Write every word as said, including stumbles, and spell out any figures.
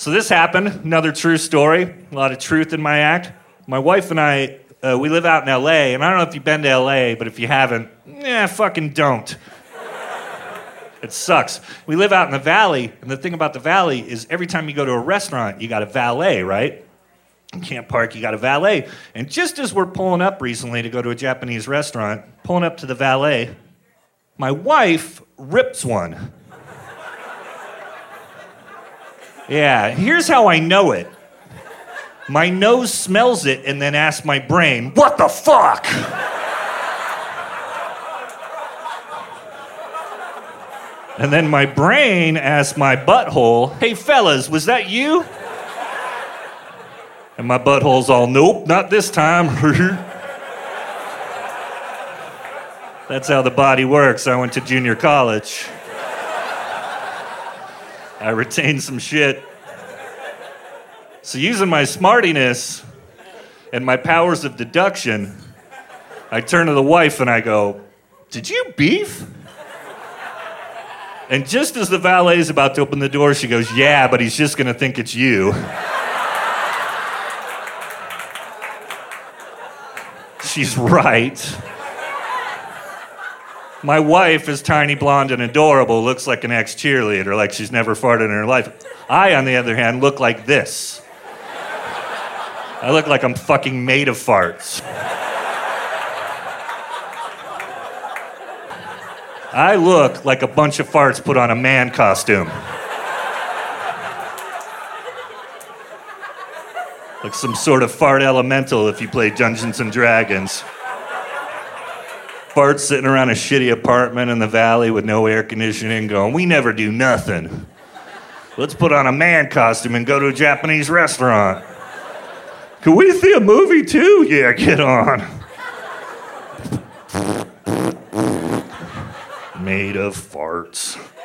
So this happened, another true story, a lot of truth in my act. My wife and I, uh, we live out in L A, and I don't know if you've been to L A, but if you haven't, yeah, fucking don't. It sucks. We live out in the valley, and the thing about the valley is every time you go to a restaurant, you got a valet, right? You can't park, you got a valet. And just as we're pulling up recently to go to a Japanese restaurant, pulling up to the valet, my wife rips one. Yeah, here's how I know it. My nose smells it and then asks my brain, what the fuck? And then my brain asks my butthole, hey fellas, was that you? And my butthole's all, nope, not this time. That's how the body works. I went to junior college. I retained some shit. So using my smartiness and my powers of deduction, I turn to the wife and I go, did you beef? And just as the valet's about to open the door, she goes, yeah, but he's just gonna think it's you. She's right. My wife is tiny, blonde, and adorable, looks like an ex-cheerleader, like she's never farted in her life. I, on the other hand, look like this. I look like I'm fucking made of farts. I look like a bunch of farts put on a man costume. Like some sort of fart elemental if you play Dungeons and Dragons. Farts sitting around a shitty apartment in the valley with no air conditioning going, we never do nothing. Let's put on a man costume and go to a Japanese restaurant. Can we see a movie too? Yeah, get on. Made of farts.